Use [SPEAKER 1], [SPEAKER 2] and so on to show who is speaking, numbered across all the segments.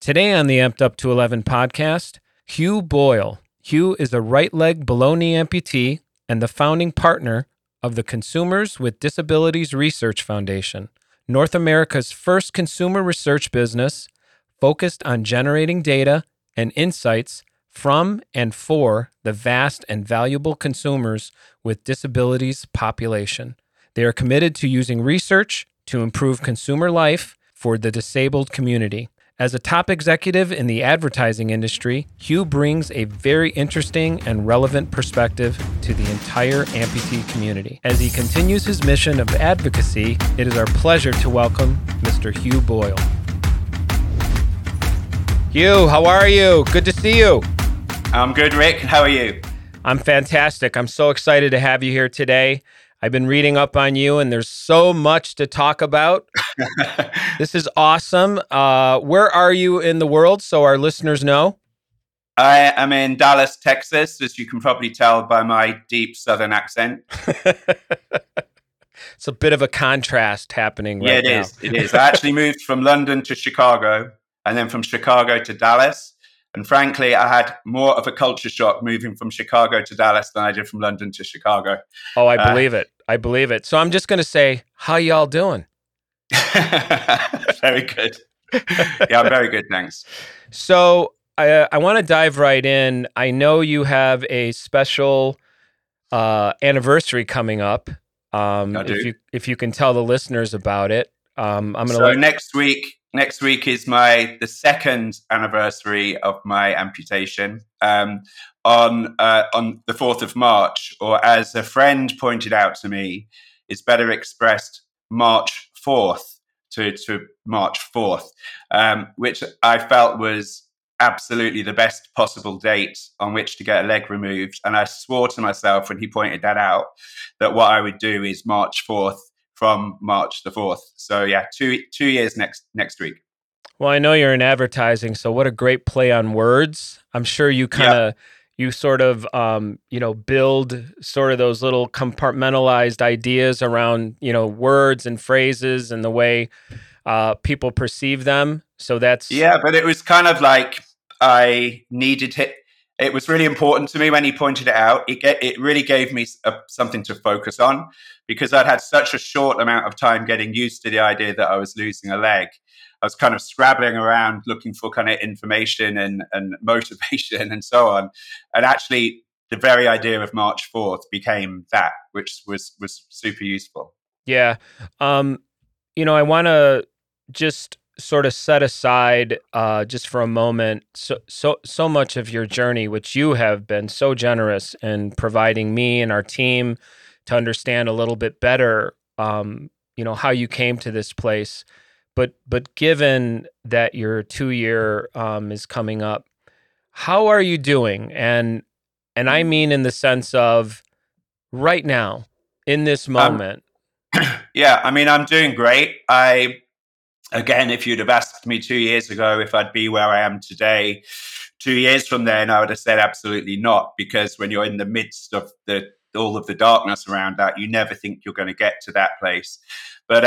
[SPEAKER 1] Today on the Amped Up to 11 podcast, Hugh Boyle. Hugh is a right leg below knee amputee and the founding partner of the Consumers with Disabilities Research Foundation, North America's first consumer research business focused on generating data and insights from and for the vast and valuable consumers with disabilities population. They are committed to using research to improve consumer life for the disabled community. As a top executive in the advertising industry, Hugh brings a very interesting and relevant perspective to the entire amputee community. As he continues his mission of advocacy, it is our pleasure to welcome Mr. Hugh Boyle. Hugh, how are you? Good to see you.
[SPEAKER 2] I'm good, Rick. How are you?
[SPEAKER 1] I'm fantastic. I'm so excited to have you here today. I've been reading up on you, and there's so much to talk about. This is awesome. Where are you in the world so our listeners know?
[SPEAKER 2] I am in Dallas, Texas, as you can probably tell by my deep Southern accent.
[SPEAKER 1] It's a bit of a contrast happening right now.
[SPEAKER 2] Yeah, it is. I actually moved from London to Chicago and then from Chicago to Dallas. And frankly, I had more of a culture shock moving from Chicago to Dallas than I did from London to Chicago.
[SPEAKER 1] Oh, I believe it. I believe it. So I'm just going to say, how y'all doing?
[SPEAKER 2] Very good. Yeah, I'm very good. Thanks.
[SPEAKER 1] So I want to dive right in. I know you have a special anniversary coming up.
[SPEAKER 2] I do.
[SPEAKER 1] If you can tell the listeners about it, I'm going to.
[SPEAKER 2] So next week is the second anniversary of my amputation. On the 4th of March, or as a friend pointed out to me, it's better expressed March 4th to March 4th, which I felt was absolutely the best possible date on which to get a leg removed. And I swore to myself when he pointed that out that what I would do is March 4th from March the 4th. So yeah, two years next week.
[SPEAKER 1] Well, I know you're in advertising, so what a great play on words. I'm sure you you sort of, build sort of those little compartmentalized ideas around, words and phrases and the way people perceive them. So that's...
[SPEAKER 2] Yeah, but it was kind of like I needed it. It was really important to me when he pointed it out. It really gave me something to focus on because I'd had such a short amount of time getting used to the idea that I was losing a leg. I was kind of scrabbling around looking for kind of information and motivation and so on. And actually, the very idea of March 4th became that, which was super useful.
[SPEAKER 1] Yeah. I want to just sort of set aside just for a moment so much of your journey, which you have been so generous in providing me and our team to understand a little bit better, how you came to this place. But given that your 2-year is coming up, how are you doing? And I mean in the sense of right now, in this moment.
[SPEAKER 2] Yeah, I mean, I'm doing great. Again, if you'd have asked me 2 years ago if I'd be where I am today, 2 years from then, I would have said absolutely not, because when you're in the midst of all of the darkness around that, you never think you're going to get to that place. But,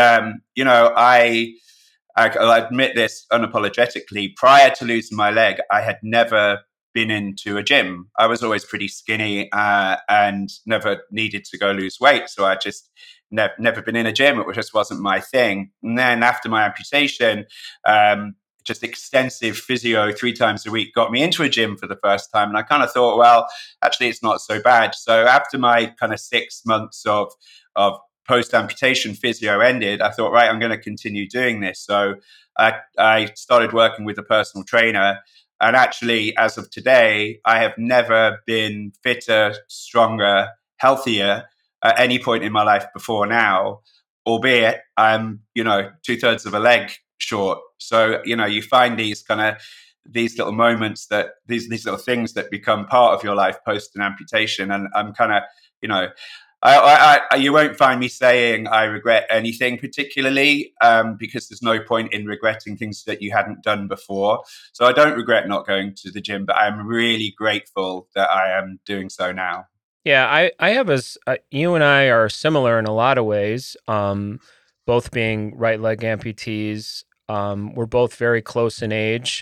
[SPEAKER 2] I'll admit this unapologetically. Prior to losing my leg, I had never been into a gym. I was always pretty skinny and never needed to go lose weight. So I just never been in a gym. It just wasn't my thing. And then after my amputation, just extensive physio 3 times a week got me into a gym for the first time. And I kind of thought, well, actually, it's not so bad. So after my kind of 6 months of post-amputation physio ended, I thought, right, I'm going to continue doing this. So I started working with a personal trainer. And actually, as of today, I have never been fitter, stronger, healthier at any point in my life before now, albeit I'm, 2/3 of a leg short. So, you find these little moments these little things that become part of your life post an amputation. And I'm kind of, you won't find me saying I regret anything particularly, because there's no point in regretting things that you hadn't done before. So I don't regret not going to the gym, but I'm really grateful that I am doing so now.
[SPEAKER 1] Yeah, I have you and I are similar in a lot of ways, both being right leg amputees. We're both very close in age.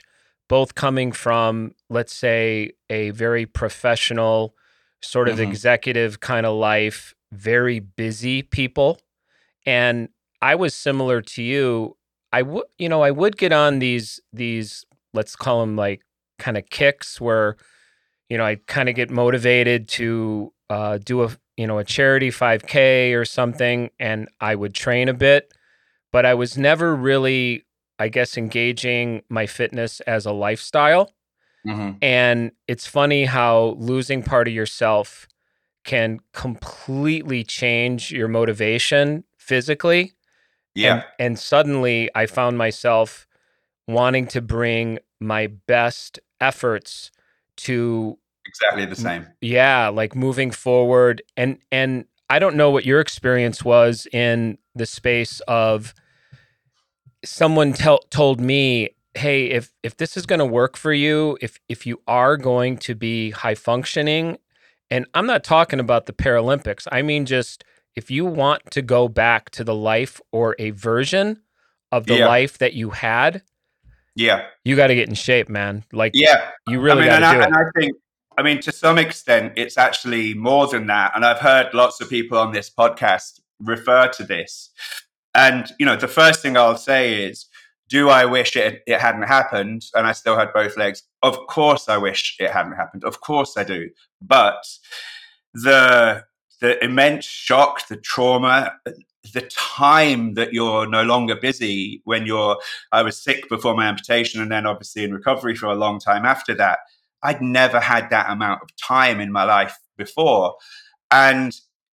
[SPEAKER 1] both coming from, let's say, a very professional, sort of executive kind of life, very busy people. And I was similar to you. I would get on these, let's call them like kind of kicks where, I kind of get motivated to do a charity 5K or something, and I would train a bit, but I was never really, I guess, engaging my fitness as a lifestyle. And it's funny how losing part of yourself can completely change your motivation physically.
[SPEAKER 2] Yeah,
[SPEAKER 1] And suddenly I found myself wanting to bring my best efforts to,
[SPEAKER 2] exactly the same.
[SPEAKER 1] yeah, like moving forward. And I don't know what your experience was in the space of someone told me, hey, if this is going to work for you, if you are going to be high functioning, and I'm not talking about the Paralympics, I mean just if you want to go back to the life or a version of the
[SPEAKER 2] Yeah,
[SPEAKER 1] life that you had,
[SPEAKER 2] yeah,
[SPEAKER 1] you got to get in shape, man. Like
[SPEAKER 2] yeah.
[SPEAKER 1] you
[SPEAKER 2] I
[SPEAKER 1] really
[SPEAKER 2] mean,
[SPEAKER 1] got to do
[SPEAKER 2] and
[SPEAKER 1] it.
[SPEAKER 2] I think, I mean, to some extent, it's actually more than that. And I've heard lots of people on this podcast refer to this. And, the first thing I'll say is, do I wish it hadn't happened and I still had both legs? Of course I wish it hadn't happened. Of course I do. But the immense shock, the trauma, the time that you're no longer busy I was sick before my amputation and then obviously in recovery for a long time after that. I'd never had that amount of time in my life before. And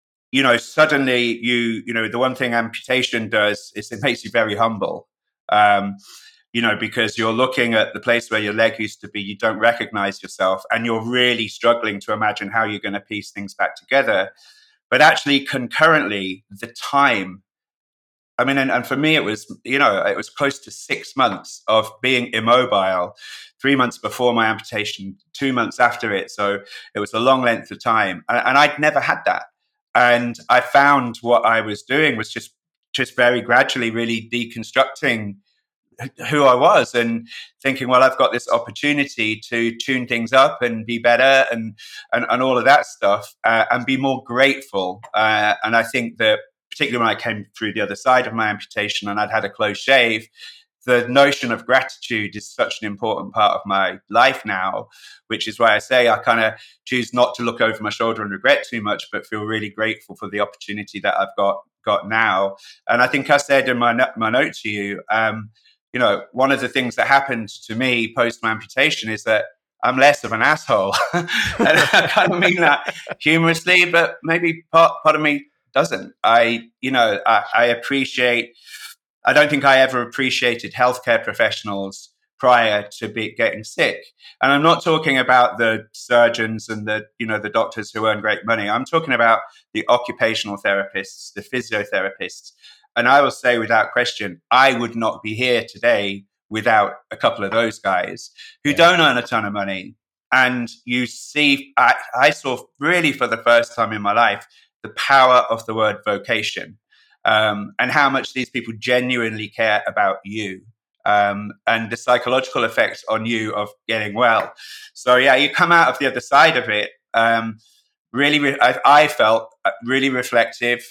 [SPEAKER 2] suddenly the one thing amputation does is it makes you very humble. Um, because you're looking at the place where your leg used to be, you don't recognize yourself, and you're really struggling to imagine how you're going to piece things back together. But actually, concurrently, the time, I mean, and for me, it was close to 6 months of being immobile, 3 months before my amputation, 2 months after it. So it was a long length of time. And I'd never had that. And I found what I was doing was just very gradually really deconstructing who I was and thinking, well, I've got this opportunity to tune things up and be better and all of that stuff and be more grateful. And I think that particularly when I came through the other side of my amputation and I'd had a close shave, the notion of gratitude is such an important part of my life now, which is why I say I kind of choose not to look over my shoulder and regret too much, but feel really grateful for the opportunity that I've got now. And I think I said in my note to you, one of the things that happened to me post my amputation is that I'm less of an asshole. And I kind of mean that humorously, but maybe part of me doesn't. I appreciate, I don't think I ever appreciated healthcare professionals prior to getting sick. And I'm not talking about the surgeons and the doctors who earn great money. I'm talking about the occupational therapists, the physiotherapists. And I will say without question, I would not be here today without a couple of those guys who don't earn a ton of money. And you see, I saw really for the first time in my life, the power of the word vocation, and how much these people genuinely care about you, and the psychological effects on you of getting well. So yeah, you come out of the other side of it, really, I felt really reflective,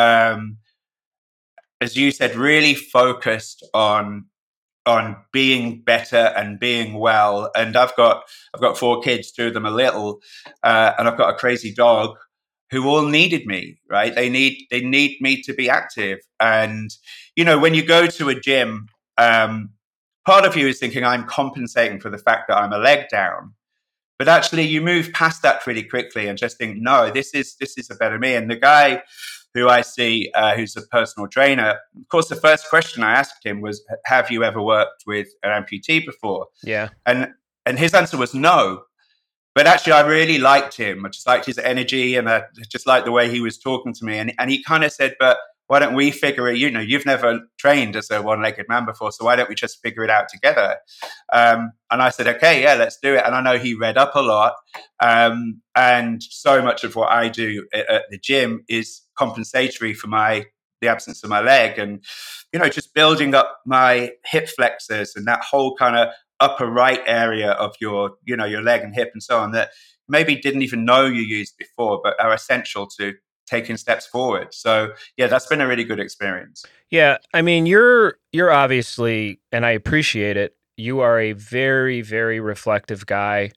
[SPEAKER 2] as you said, really focused on being better and being well. And I've got 4 kids, 2 of them are little, and I've got a crazy dog who all needed me, right? They need me to be active. And when you go to a gym, part of you is thinking I'm compensating for the fact that I'm a leg down. But actually, you move past that pretty quickly and just think, no, this is a better me. And the guy who I see, who's a personal trainer, of course, the first question I asked him was, "Have you ever worked with an amputee before?"
[SPEAKER 1] Yeah,
[SPEAKER 2] and his answer was no. But actually, I really liked him. I just liked his energy, and I just liked the way he was talking to me. And he kind of said, "But why don't we figure it? You've never trained as a one-legged man before, so why don't we just figure it out together?" And I said, "Okay, yeah, let's do it." And I know he read up a lot, and so much of what I do at the gym is compensatory for the absence of my leg, and just building up my hip flexors and that whole kind of upper right area of your, your leg and hip and so on that maybe didn't even know you used before, but are essential to taking steps forward. So yeah, that's been a really good experience.
[SPEAKER 1] Yeah, I mean, you're obviously, and I appreciate it. You are a very, very reflective guy.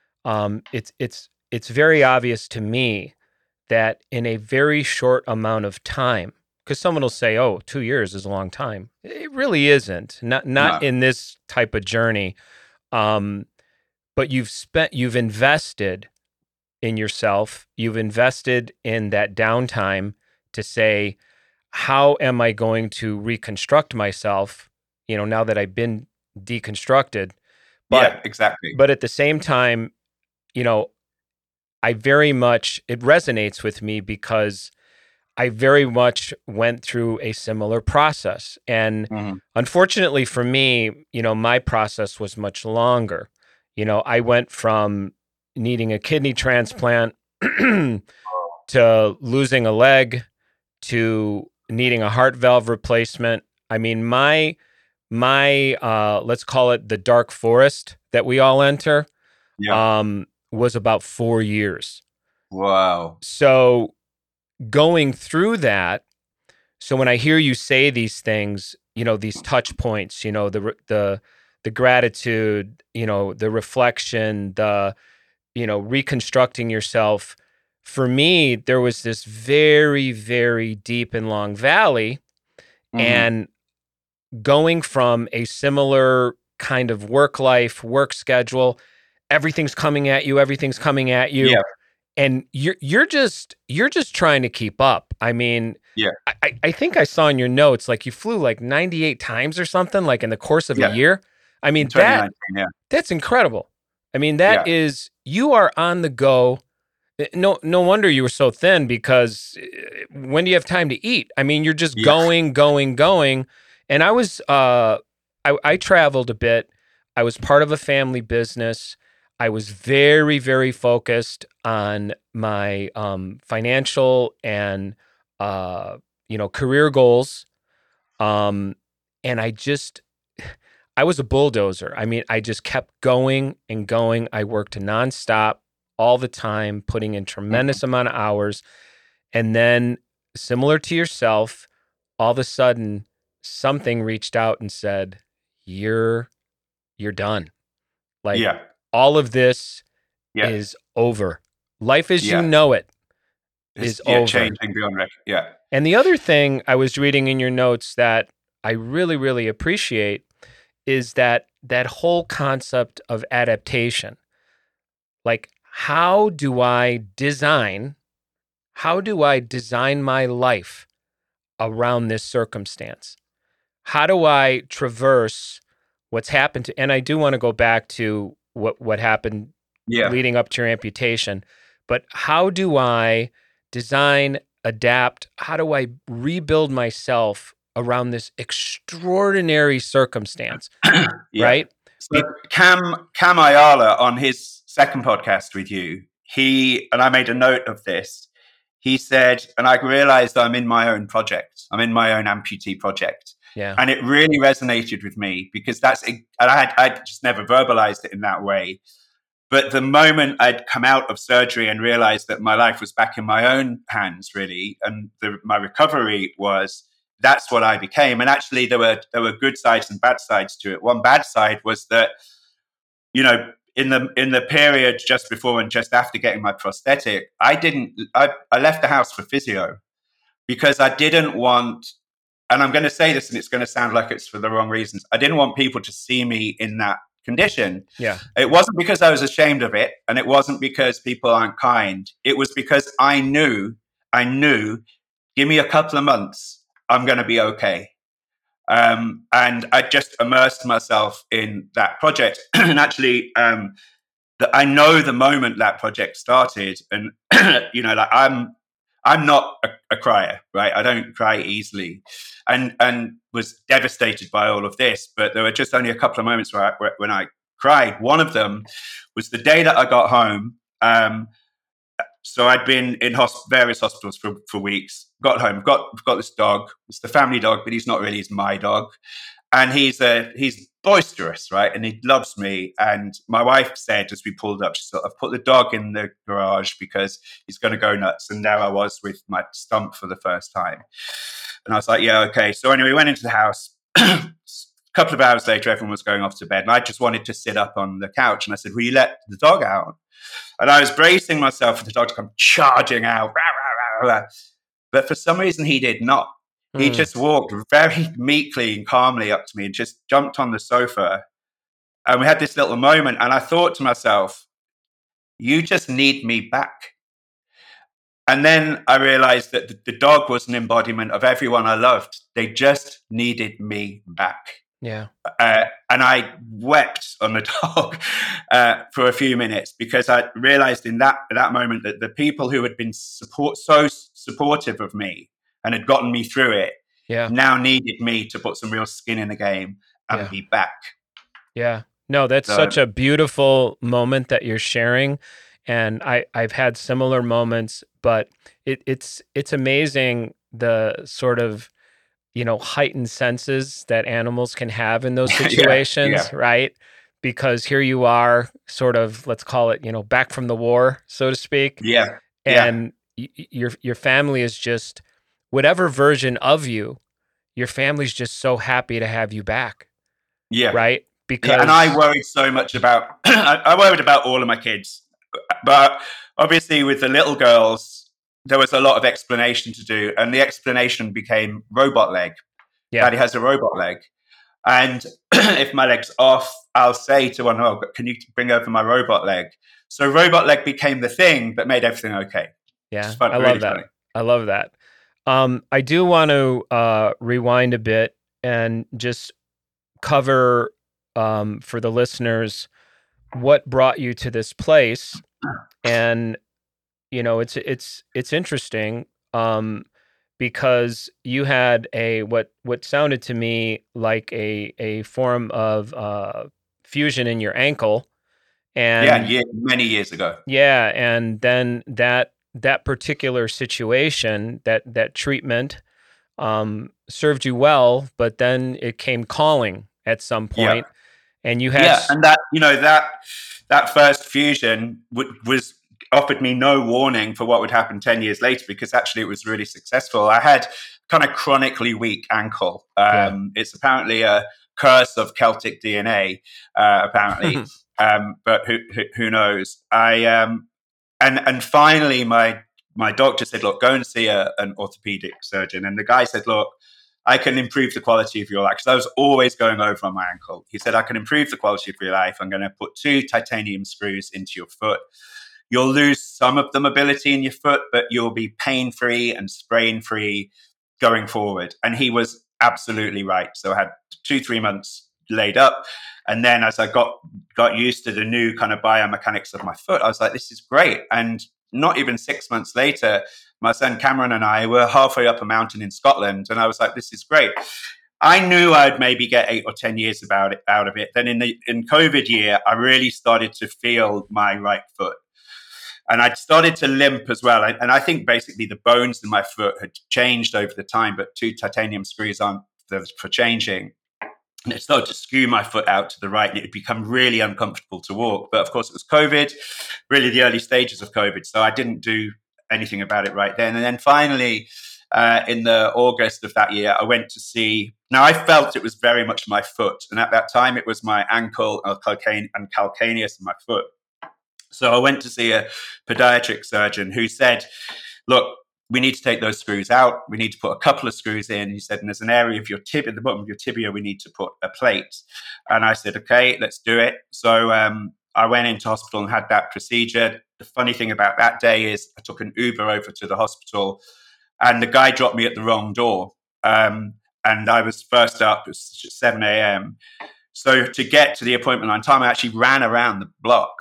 [SPEAKER 1] It's very obvious to me that in a very short amount of time, because someone will say, "Oh, 2 years is a long time." It really isn't. Not
[SPEAKER 2] No.
[SPEAKER 1] in this type of journey. But you've invested in yourself. You've invested in that downtime to say, how am I going to reconstruct myself, now that I've been deconstructed? But
[SPEAKER 2] Yeah, exactly.
[SPEAKER 1] but at the same time, I very much, it resonates with me because I very much went through a similar process. And unfortunately for me, my process was much longer. I went from needing a kidney transplant to losing a leg to needing a heart valve replacement. I mean, my let's call it the dark forest that we all enter, was about 4 years.
[SPEAKER 2] Wow.
[SPEAKER 1] So going through that, so when I hear you say these things, these touch points, the gratitude, the reflection, the reconstructing yourself. For me, there was this very, very deep and long valley, and going from a similar kind of work schedule, everything's coming at you,
[SPEAKER 2] Yeah.
[SPEAKER 1] and you're just trying to keep up. I mean,
[SPEAKER 2] Yeah.
[SPEAKER 1] I think I saw in your notes, like you flew like 98 times or something, like in the course of a year. I mean, that's incredible. I mean, that is, you are on the go. No wonder you were so thin, because when do you have time to eat? I mean, you're just going. And I was, I traveled a bit. I was part of a family business. I was very, very focused on my financial and career goals. And I was a bulldozer. I mean, I just kept going and going. I worked nonstop all the time, putting in tremendous amount of hours. And then, similar to yourself, all of a sudden something reached out and said, you're done. Like, all of this is over. Life as you know it is over.
[SPEAKER 2] Changing beyond record. Yeah.
[SPEAKER 1] And the other thing I was reading in your notes that I really, really appreciate is that whole concept of adaptation. Like, how do I design my life around this circumstance? How do I traverse what's happened to, and I do want to go back to what happened leading up to your amputation, but how do I design, adapt? How do I rebuild myself around this extraordinary circumstance? Right?
[SPEAKER 2] So Cam Ayala, on his second podcast with you, and I made a note of this, he said, and I realized I'm in my own project. I'm in my own amputee project.
[SPEAKER 1] Yeah.
[SPEAKER 2] And it really resonated with me, because and I just never verbalized it in that way. But the moment I'd come out of surgery and realized that my life was back in my own hands, really, and my recovery that's what I became. And actually, there were good sides and bad sides to it. One bad side was that, in the period just before and just after getting my prosthetic, I left the house for physio, because I didn't want, and I'm going to say this and it's going to sound like it's for the wrong reasons, I didn't want people to see me in that condition.
[SPEAKER 1] Yeah.
[SPEAKER 2] It wasn't because I was ashamed of it, and it wasn't because people aren't kind. It was because I knew, give me a couple of months, I'm going to be okay. And I just immersed myself in that project. And actually, I know the moment that project started, and I'm not a crier, right? I don't cry easily, and was devastated by all of this. But there were just only a couple of moments when I cried. One of them was the day that I got home. So I'd been in various hospitals for weeks. Got home, got this dog. It's the family dog, but he's not really. He's my dog. And he's boisterous, right? And he loves me. And my wife said, as we pulled up, she said, I've put the dog in the garage because he's going to go nuts. And there I was with my stump for the first time. And I was like, yeah, okay. So anyway, we went into the house. A couple of hours later, everyone was going off to bed. And I just wanted to sit up on the couch. And I said, will you let the dog out? And I was bracing myself for the dog to come charging out. But for some reason, he did not. He just walked very meekly and calmly up to me and just jumped on the sofa. And we had this little moment. And I thought to myself, you just need me back. And then I realized that the dog was an embodiment of everyone I loved. They just needed me back.
[SPEAKER 1] Yeah.
[SPEAKER 2] And I wept on the dog for a few minutes because I realized in that moment that the people who had been so supportive of me and had gotten me through it now needed me to put some real skin in the game and be back.
[SPEAKER 1] Yeah. No, that's such a beautiful moment that you're sharing. And I've had similar moments, but it's amazing the sort of, heightened senses that animals can have in those situations, right? Because here you are sort of, let's call it, back from the war, so to speak.
[SPEAKER 2] Yeah.
[SPEAKER 1] And your family is just, whatever version of you, your family's just so happy to have you back.
[SPEAKER 2] Yeah.
[SPEAKER 1] Right? Because
[SPEAKER 2] and I worried so much about, I worried about all of my kids. But obviously with the little girls, there was a lot of explanation to do. And the explanation became robot leg. Yeah. Daddy has a robot leg. And if my leg's off, I'll say to one, oh, can you bring over my robot leg? So robot leg became the thing that made everything okay.
[SPEAKER 1] Yeah, I love that. Funny. I love that. I do want to rewind a bit and just cover for the listeners what brought you to this place. And it's interesting because you had what sounded to me like a form of fusion in your ankle. And
[SPEAKER 2] many years ago.
[SPEAKER 1] Yeah, and then that particular situation, that treatment served you well, but then it came calling at some point, and you had
[SPEAKER 2] and that first fusion was offered me no warning for what would happen 10 years later, because actually it was really successful. I had kind of chronically weak ankle. It's apparently a curse of Celtic DNA, apparently. But who knows? And finally my doctor said, look, go and see an orthopedic surgeon. And the guy said, look, I can improve the quality of your life, because I was always going over on my ankle. He said, I can improve the quality of your life. I'm going to put 2 titanium screws into your foot. You'll lose some of the mobility in your foot, but you'll be pain-free and sprain-free going forward. And he was absolutely right. So I had 2-3 months laid up. And then as I got used to the new kind of biomechanics of my foot, I was like, this is great. And not even 6 months later, my son Cameron and I were halfway up a mountain in Scotland. And I was like, this is great. I knew I'd maybe get 8 or 10 years out of it. Then in COVID year, I really started to feel my right foot. And I started to limp as well. And I think basically the bones in my foot had changed over the time, but 2 titanium screws aren't for changing. And it started to skew my foot out to the right, and it had become really uncomfortable to walk. But of course, it was COVID, really the early stages of COVID. So I didn't do anything about it right then. And then finally, in the August of that year, I went to see. Now, I felt it was very much my foot. And at that time, it was my ankle and calcaneus in my foot. So I went to see a podiatric surgeon who said, look, we need to take those screws out. We need to put a couple of screws in. He said, and there's an area of your tibia, at the bottom of your tibia, we need to put a plate. And I said, okay, let's do it. So I went into hospital and had that procedure. The funny thing about that day is I took an Uber over to the hospital, and the guy dropped me at the wrong door. And I was first up, it was 7 a.m. So to get to the appointment on time, I actually ran around the block.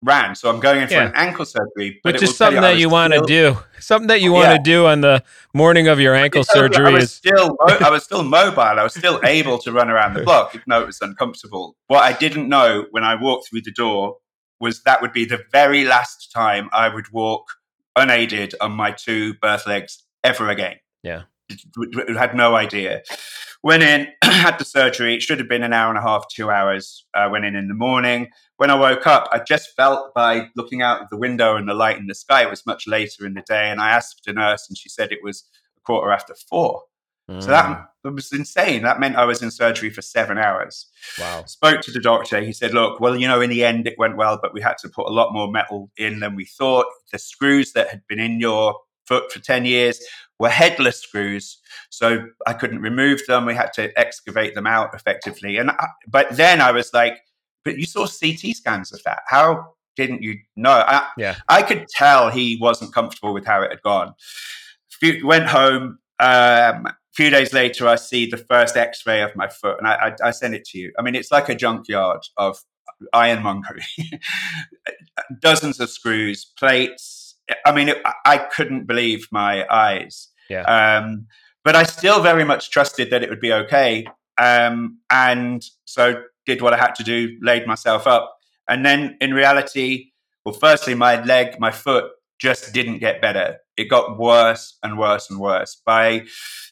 [SPEAKER 2] So I'm going in for an ankle surgery.
[SPEAKER 1] But which is something that you want to do. Something that you want to do on the morning of your ankle surgery.
[SPEAKER 2] I was still mobile. I was still able to run around the block, even though it was uncomfortable. What I didn't know when I walked through the door was that would be the very last time I would walk unaided on my 2 birth legs ever again.
[SPEAKER 1] Yeah.
[SPEAKER 2] had no idea. Went in, had the surgery. It should have been an hour and a half, 2 hours. Went in the morning. When I woke up, I just felt by looking out of the window and the light in the sky, it was much later in the day. And I asked a nurse, and she said it was 4:15. So that was insane. That meant I was in surgery for 7 hours.
[SPEAKER 1] Wow.
[SPEAKER 2] Spoke to the doctor. He said, look, well, in the end, it went well, but we had to put a lot more metal in than we thought. The screws that had been in your foot for 10 years were headless screws. So I couldn't remove them. We had to excavate them out effectively. But then I was like, but you saw CT scans of that. How didn't you know? I could tell he wasn't comfortable with how it had gone. Went home. Few days later, I see the first X-ray of my foot, and I send it to you. I mean, it's like a junkyard of ironmongery. Dozens of screws, plates. I mean, I couldn't believe my eyes.
[SPEAKER 1] Yeah.
[SPEAKER 2] But I still very much trusted that it would be okay. And so did what I had to do, laid myself up. And then in reality, well, firstly, my foot just didn't get better. It got worse and worse and worse. By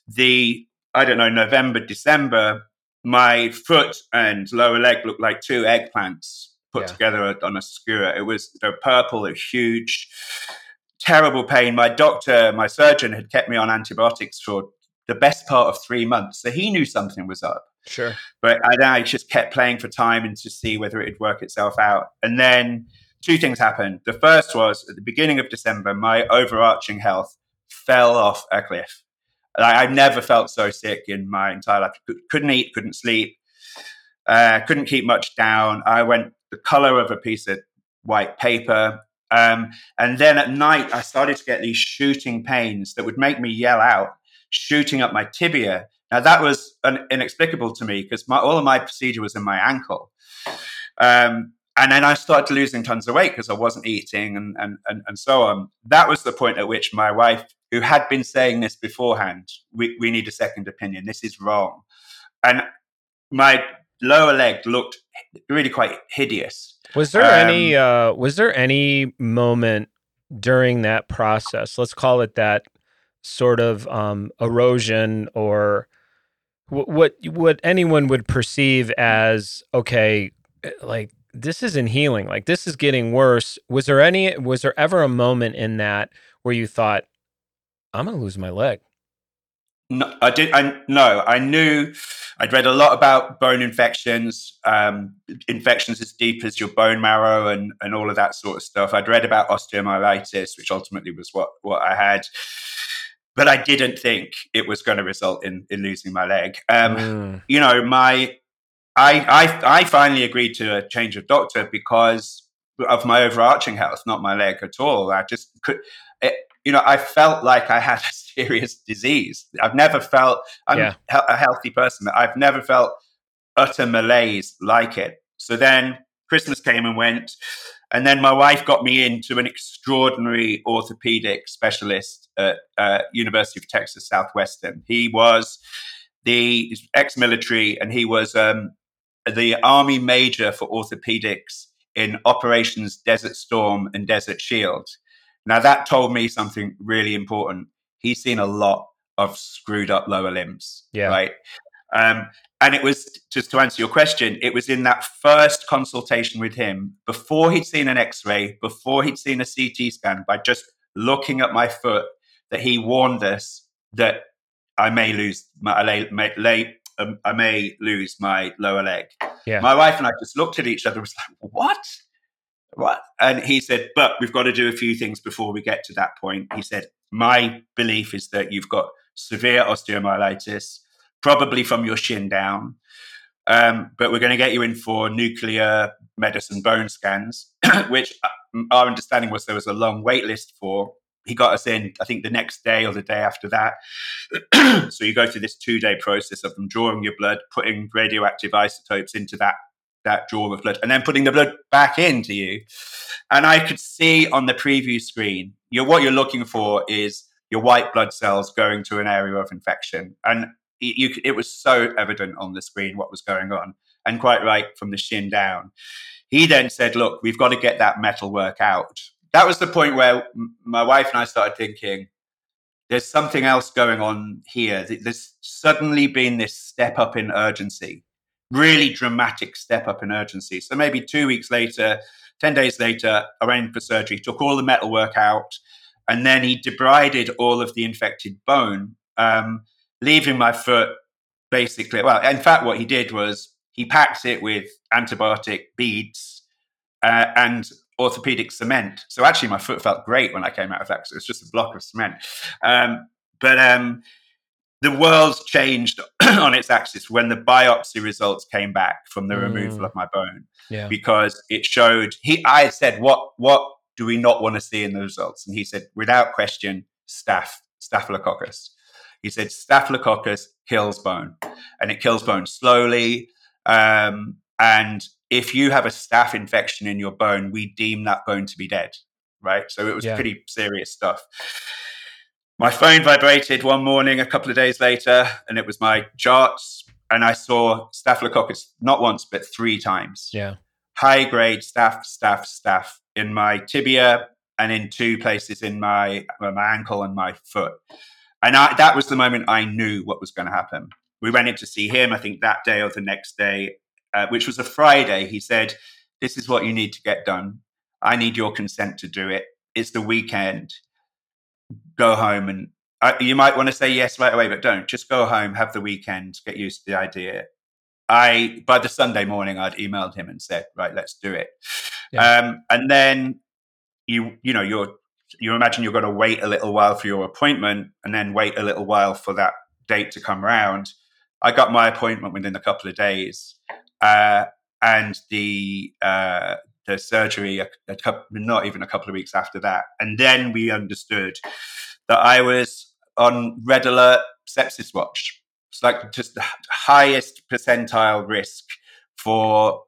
[SPEAKER 2] November, December, my foot and lower leg looked like two eggplants put together on a skewer. It was purple, it was huge, terrible pain. My surgeon had kept me on antibiotics for the best part of 3 months. So he knew something was up.
[SPEAKER 1] Sure.
[SPEAKER 2] But I just kept playing for time and to see whether it'd work itself out. And then two things happened. The first was at the beginning of December, my overarching health fell off a cliff. I've never felt so sick in my entire life. Couldn't eat, couldn't sleep, couldn't keep much down. I went the color of a piece of white paper. And then at night, I started to get these shooting pains that would make me yell out, shooting up my tibia. Now, that was inexplicable to me because all of my procedure was in my ankle. And then I started losing tons of weight because I wasn't eating and so on. That was the point at which my wife, who had been saying this beforehand, we need a second opinion. This is wrong. And my lower leg looked really quite hideous.
[SPEAKER 1] Was there any moment during that process, let's call it that, sort of erosion or what anyone would perceive as, okay, like this isn't healing, like this is getting worse. Was there ever a moment in that where you thought, I'm going to lose my leg?
[SPEAKER 2] No, I did. I knew. I'd read a lot about bone infections, infections as deep as your bone marrow, and all of that sort of stuff. I'd read about osteomyelitis, which ultimately was what I had, but I didn't think it was going to result in losing my leg. I finally agreed to a change of doctor because of my overarching health, not my leg at all. I just could. I felt like I had a serious disease. I've never felt, I'm a healthy person. I've never felt utter malaise like it. So then Christmas came and went. And then my wife got me into an extraordinary orthopedic specialist at University of Texas Southwestern. He was the ex-military, and he was the Army major for orthopedics in Operations Desert Storm and Desert Shield. Now, that told me something really important. He's seen a lot of screwed up lower limbs, right? And it was, just to answer your question, it was in that first consultation with him, before he'd seen an X-ray, before he'd seen a CT scan, by just looking at my foot, that he warned us that I may lose my lower leg. Yeah. My wife and I just looked at each other and was like, what? And he said, but we've got to do a few things before we get to that point. He said, my belief is that you've got severe osteomyelitis, probably from your shin down. But we're going to get you in for nuclear medicine bone scans, which our understanding was there was a long wait list for. He got us in, I think, the next day or the day after that. So you go through this 2-day process of them drawing your blood, putting radioactive isotopes into that draw of blood, and then putting the blood back into you. And I could see on the preview screen, what you're looking for is your white blood cells going to an area of infection. And it was so evident on the screen what was going on, and quite right from the shin down. He then said, look, we've got to get that metal work out. That was the point where my wife and I started thinking, there's something else going on here. There's suddenly been this step up in urgency, really dramatic step up in urgency. So maybe 2 weeks later, 10 days later, I went in for surgery, took all the metalwork out, and then he debrided all of the infected bone, leaving my foot basically, well, in fact, what he did was he packed it with antibiotic beads and orthopedic cement. So actually, my foot felt great when I came out of that because it was just a block of cement. But the world's changed on its axis when the biopsy results came back from the removal of my bone, because it showed. I said, "What do we not want to see in the results?" And he said, without question, Staphylococcus. He said, Staphylococcus kills bone, and it kills bone slowly. And if you have a staph infection in your bone, we deem that bone to be dead, right? So it was pretty serious stuff. My phone vibrated one morning a couple of days later, and it was my charts, and I saw Staphylococcus not once, but 3 times.
[SPEAKER 1] Yeah.
[SPEAKER 2] High-grade staph in my tibia and in 2 places in my ankle and my foot. And that was the moment I knew what was going to happen. We went in to see him, I think that day or the next day, which was a Friday. He said, "This is what you need to get done. I need your consent to do it. It's the weekend. Go home." And you might want to say yes right away, but don't. Just go home, have the weekend, get used to the idea. By the Sunday morning, I'd emailed him and said, "Right, let's do it." Yeah. And then you imagine you're going to wait a little while for your appointment, and then wait a little while for that date to come around. I got my appointment within a couple of days, and the surgery not even a couple of weeks after that. And then we understood that I was on red alert sepsis watch. It's like just the highest percentile risk for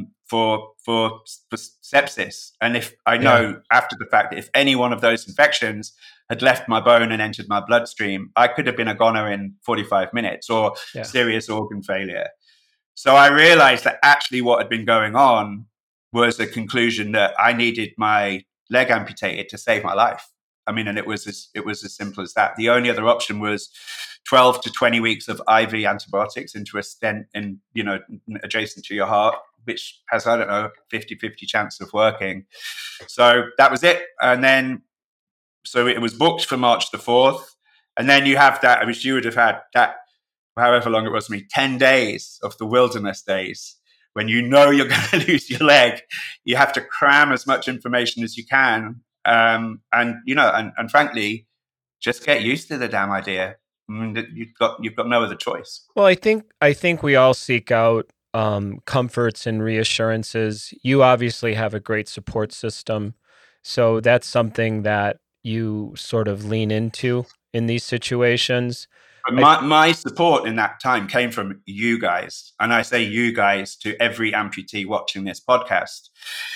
[SPEAKER 2] sepsis. And if I know after the fact that if any one of those infections had left my bone and entered my bloodstream, I could have been a goner in 45 minutes or serious organ failure. So I realized that actually what had been going on was a conclusion that I needed my leg amputated to save my life. I mean, and it was as simple as that. The only other option was 12 to 20 weeks of IV antibiotics into a stent adjacent to your heart, which has, 50-50 chance of working. So that was it. And then, so it was booked for March the 4th. And then you have that, I wish you would have had that, however long it was for me, 10 days of the wilderness days, when you know you're going to lose your leg. You have to cram as much information as you can. And frankly, just get used to the damn idea. I mean, you've got no other choice.
[SPEAKER 1] Well, I think we all seek out comforts and reassurances. You obviously have a great support system, so that's something that you sort of lean into in these situations.
[SPEAKER 2] My support in that time came from you guys, and I say you guys to every amputee watching this podcast.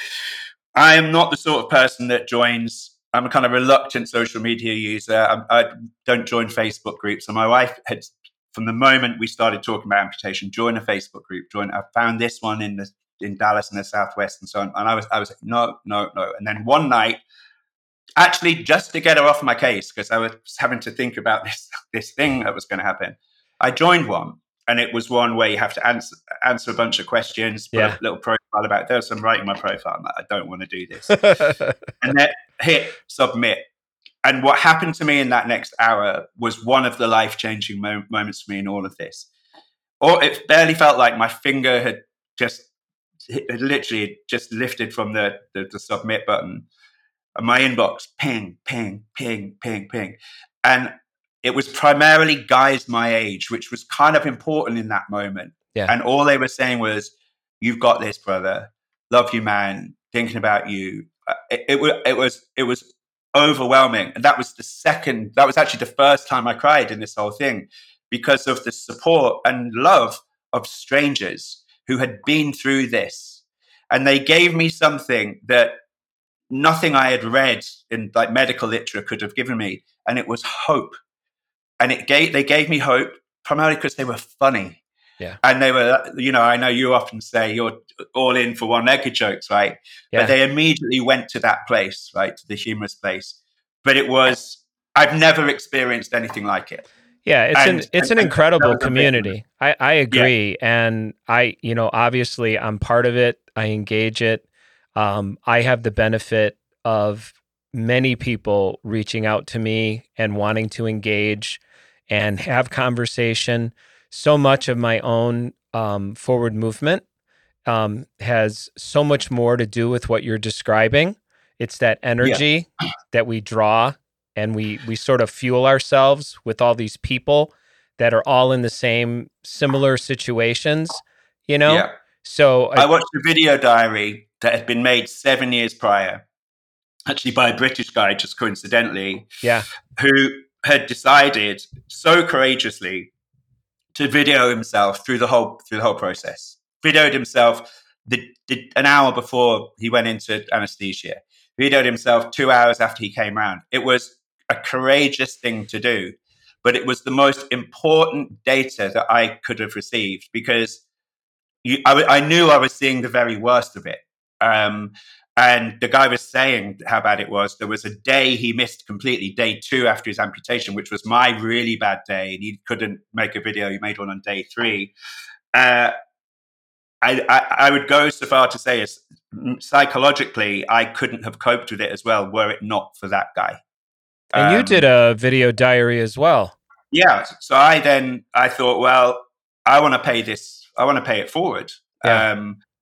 [SPEAKER 2] I am not the sort of person that joins. I'm a kind of reluctant social media user. I don't join Facebook groups. And my wife had, from the moment we started talking about amputation, join a Facebook group. I found this one in Dallas in the Southwest and so on. And I was like, no. And then one night, actually, just to get her off my case, because I was having to think about this thing that was going to happen, I joined one. And it was one where you have to answer a bunch of questions, put a little profile about this. I'm writing my profile. I'm like, I don't want to do this. And then hit submit. And what happened to me in that next hour was one of the life-changing moments for me in all of this. Or it barely felt like my finger had literally just lifted from the submit button. And my inbox, ping, ping, ping, ping, ping. And it was primarily guys my age, which was kind of important in that moment.
[SPEAKER 1] Yeah.
[SPEAKER 2] And all they were saying was, "You've got this, brother. Love you, man. Thinking about you." It was overwhelming. And that was actually the first time I cried in this whole thing, because of the support and love of strangers who had been through this. And they gave me something that nothing I had read in like medical literature could have given me. And it was hope. And they gave me hope primarily because they were funny.
[SPEAKER 1] Yeah.
[SPEAKER 2] And they were, I know you often say you're all in for one-legged jokes, right? Yeah. But they immediately went to that place, right? To the humorous place. But it was I've never experienced anything like it.
[SPEAKER 1] Yeah, it's an incredible
[SPEAKER 2] that was a bit-
[SPEAKER 1] community. I
[SPEAKER 2] yeah,
[SPEAKER 1] agree, and obviously I'm part of it. I engage it. I have the benefit of many people reaching out to me and wanting to engage and have conversation. So much of my own forward movement has so much more to do with what you're describing. It's that
[SPEAKER 2] yeah,
[SPEAKER 1] energy that we draw, and we sort of fuel ourselves with all these people that are all in the same similar situations, you know?
[SPEAKER 2] yeah.
[SPEAKER 1] So
[SPEAKER 2] I watched a video diary that had been made 7 years prior, actually by a British guy, just coincidentally,
[SPEAKER 1] yeah,
[SPEAKER 2] who had decided so courageously to video himself through the whole process. Videoed himself an hour before he went into anesthesia. Videoed himself 2 hours after he came round. It was a courageous thing to do, but it was the most important data that I could have received because I knew I was seeing the very worst of it. And the guy was saying how bad it was. There was a day he missed completely, day 2 after his amputation, which was my really bad day. And he couldn't make a video. He made one on day 3. I would go so far to say, as psychologically, I couldn't have coped with it as well were it not for that guy.
[SPEAKER 1] and you did a video diary as well.
[SPEAKER 2] Yeah. So I thought, well, I want to pay this. I want to pay it forward.
[SPEAKER 1] Yeah.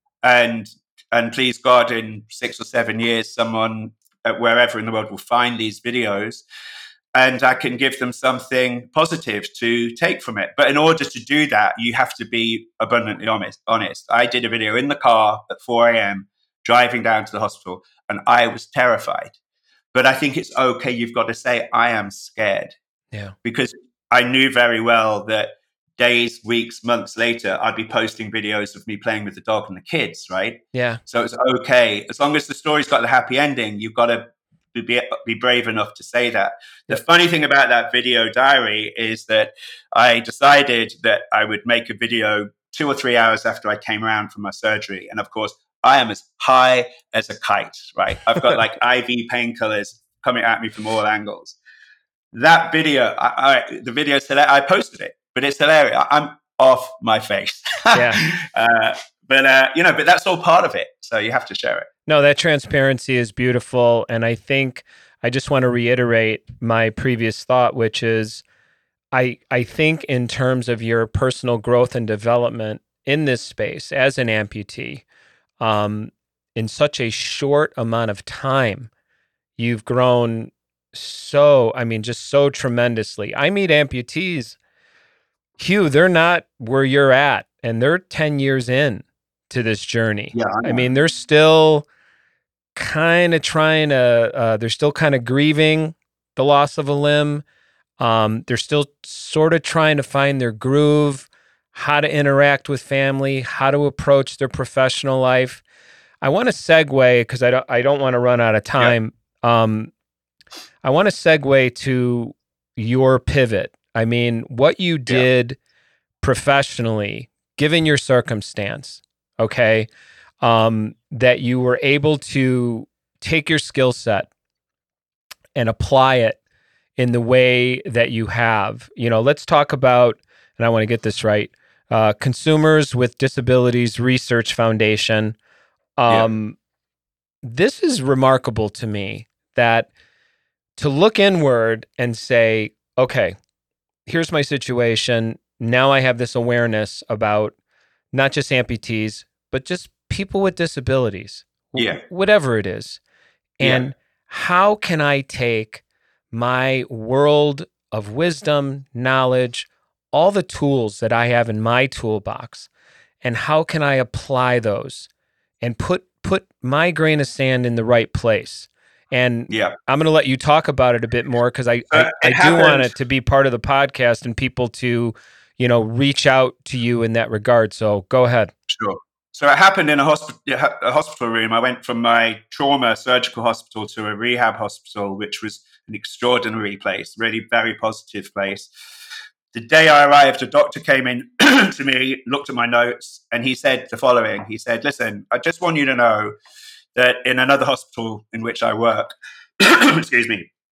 [SPEAKER 2] And please God, in 6 or 7 years, someone wherever in the world will find these videos, and I can give them something positive to take from it. But in order to do that, you have to be abundantly honest. I did a video in the car at 4 a.m. driving down to the hospital, and I was terrified. But I think it's okay. You've got to say, I am scared.
[SPEAKER 1] Yeah.
[SPEAKER 2] Because I knew very well that days, weeks, months later, I'd be posting videos of me playing with the dog and the kids, right?
[SPEAKER 1] Yeah.
[SPEAKER 2] So it's okay. As long as the story's got the happy ending, you've got to be brave enough to say that. The funny thing about that video diary is that I decided that I would make a video 2 or 3 hours after I came around from my surgery. And of course, I am as high as a kite, right? I've got like IV painkillers coming at me from all angles. That video, the video said I posted it, but it's hilarious. I'm off my face.
[SPEAKER 1] Yeah.
[SPEAKER 2] But that's all part of it. So you have to share it.
[SPEAKER 1] No, that transparency is beautiful. And I think I just want to reiterate my previous thought, which is I think in terms of your personal growth and development in this space as an amputee, in such a short amount of time, you've grown just so tremendously. I meet amputees, Hugh, they're not where you're at, and they're 10 years in to this journey.
[SPEAKER 2] Yeah,
[SPEAKER 1] I mean, they're still kind of they're still kind of grieving the loss of a limb. They're still sort of trying to find their groove, how to interact with family, how to approach their professional life. I want to segue because I don't want to run out of time. Yep. I want to segue to your pivot. I mean, what you did professionally, given your circumstance, okay, that you were able to take your skill set and apply it in the way that you have. Let's talk about, and I want to get this right, Consumers with Disabilities Research Foundation. This is remarkable to me, that to look inward and say, okay, here's my situation. Now I have this awareness about not just amputees, but just people with disabilities, whatever it is. And how can I take my world of wisdom, knowledge, all the tools that I have in my toolbox, and how can I apply those and put my grain of sand in the right place? And I'm going to let you talk about it a bit more, because I do want it to be part of the podcast and people to, reach out to you in that regard. So go ahead.
[SPEAKER 2] Sure. So it happened in a hospital room. I went from my trauma surgical hospital to a rehab hospital, which was an extraordinary place, really very positive place. The day I arrived, a doctor came in to me, looked at my notes, and he said the following. He said, listen, I just want you to know that in another hospital in which I work, excuse me,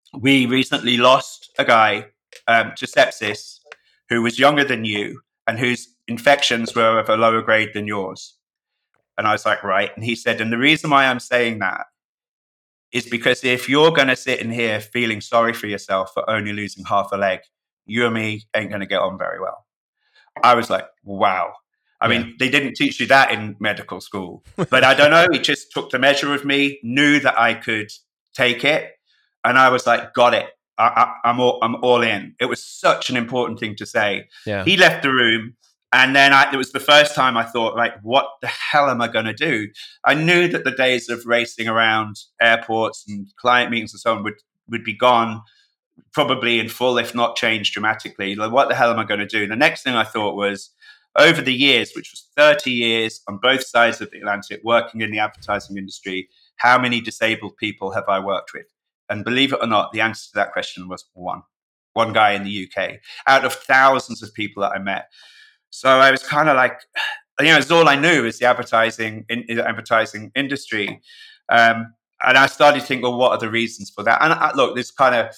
[SPEAKER 2] we recently lost a guy to sepsis who was younger than you and whose infections were of a lower grade than yours. And I was like, right. And he said, and the reason why I'm saying that is because if you're going to sit in here feeling sorry for yourself for only losing half a leg, you and me ain't going to get on very well. I was like, wow. I mean, they didn't teach you that in medical school, but I don't know. He just took the measure of me, knew that I could take it. And I was like, got it. I'm all in. It was such an important thing to say.
[SPEAKER 1] Yeah.
[SPEAKER 2] He left the room. And then it was the first time I thought, like, what the hell am I going to do? I knew that the days of racing around airports and client meetings and so on would be gone, probably in full, if not changed dramatically. Like, what the hell am I going to do? The next thing I thought was, over the years, which was 30 years on both sides of the Atlantic, working in the advertising industry, how many disabled people have I worked with? And believe it or not, the answer to that question was one guy in the UK out of thousands of people that I met. So I was kind of like, it's all I knew is the advertising industry. And I started to think, well, what are the reasons for that? And look, this kind of,